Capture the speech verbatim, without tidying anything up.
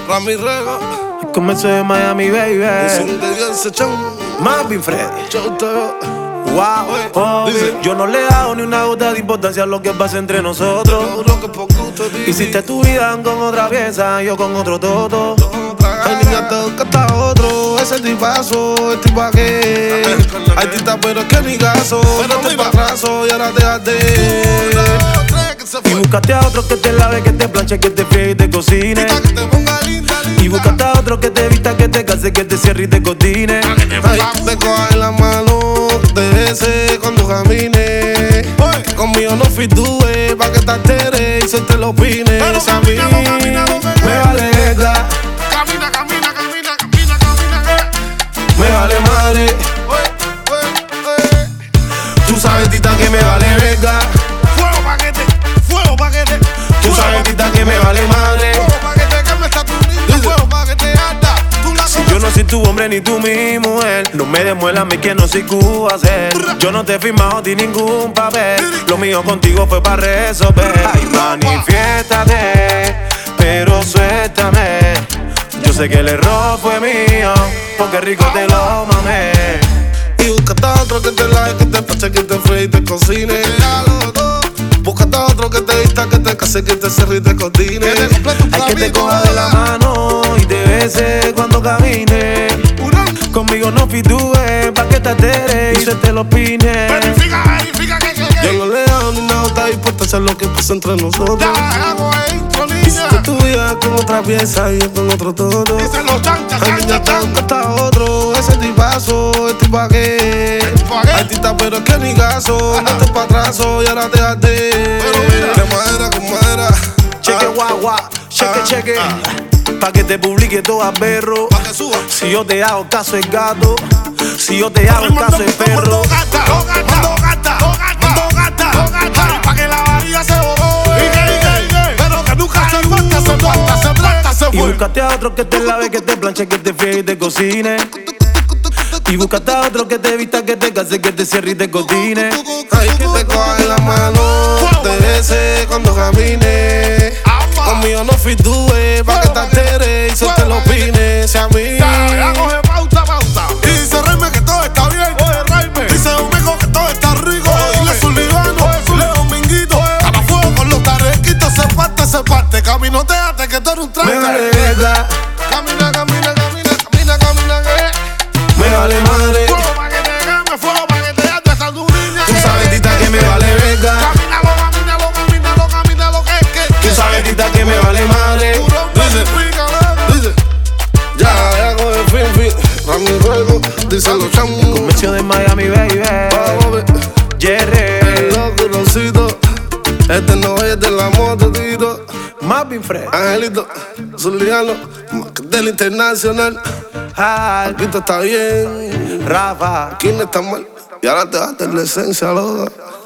Rami Rego. El comercio de Miami, baby. Marvin Freddy. Wow, oh, yo no le hago ni una gota de importancia a lo que pasa entre nosotros. Hiciste tu vida con otra pieza, yo con otro toto. Ay, niña, te buscaste a otro. Ese tipazo, el tipo aquel. Artista, pero es que ni caso. No te patrazo y ahora te jate. Y buscaste a otro que te lave, que te planche, que te friegue y te cocine. Y buscaste a otro que te vista, que te case, que te cierre y te cocine. Ay, te cojas en la mano, te bese cuando camine. Conmigo no fitúe, pa' que te alteres y se te lo opine. A mí me vale verga. Camina, camina, camina, camina, camina. Me vale madre. Tú sabes, tita, que me vale verga. Fuego paquete, fuego paquete. Tú sabes, tita, que me vale madre. Fuego paquete, que me está tu niña. Fuego paquete, anda. Tú la Si yo no soy tu hombre ni tú mi mujer, no me demuelas a mí que no soy cu hacer. Yo no te he firmado a ti ningún papel. Lo mío contigo fue para resolver. Ay, manifiéstate, pero suéltame. Yo sé que el error fue mío, porque rico te lo mamé. Y buscaste a otro que te lave, que te pache, que te fríe y te cocine. Buscaste a otro que te vista, que te case, que te cierre y te cocine. Hay que te coja de la mano y te bese cuando camine. Conmigo no fitúes, pa' que te alteres y se te lo opine. verifica, verifica que que Yo no le hago ni nada, está dispuesta a hacer lo que pasa entre nosotros. ya hago intro, Hiciste niña. tu vida con otra pieza y yo con otro todo. Dicen los chanchas, Ay, niña, chanchas, te chanchas. buscaste a otro, ese tipazo, el tipo aquel. tipo aquel. Artista, pero es que ni caso, no te patrazo y ahora te jate. Pero mira. De madera con madera. Cheque guau guau, cheque Ah, cheque. ah. Pa' que te publique todo a perro. Pa' que suba. Si yo te hago caso es gato, si yo te hago caso es perro. Mando gata, mando gata, mando gata, mando gata. Pa' que la varilla se borre. Pero que nunca se muerta, se muerta, se muerta, se Y fue. buscaste a otro que te lave, que te planche, que te friegue y te cocine. Y buscaste a otro que te vista, que te case, que te cierre y te cocine. Ay, que te coja en la mano, te bese cuando camine. Conmigo no fitúe, pa' que te alteres y se te lo opine. Si a mí Ya coge pausa, pausa. Y dice Raime que todo está bien. Oye, Raime. Dice Domingo que todo está rico. Dile Sulivano, Leo Minguito. Cada fuego con los tarequitos, se parte, se parte. Caminoteate que tú eres un me vale tranca. verga, Camina, camina, camina, camina, camina, que. me vale madre. Fuego pa' que te queme, fuego pa' que te ande esa tu niña. Tú sabes, tita, que me vale verga. Camínalo, camínalo, camínalo, camínalo, que, que, que. Tú sabes, tita, que me vale madre. Puro Dice, verifica, dice, ya, ya con el fin, fin. Rami Ruego, dice los chamos. Comercio de Miami, baby. Vamos a ver. Jerry, El loco, Rosito. Este no es de la moto, tito. Marvin Freddy. Angelito, Zuliano, del internacional. Al, Aquí está bien, Rafa. aquí no está mal. Y ahora te vas a tener la esencia, loca.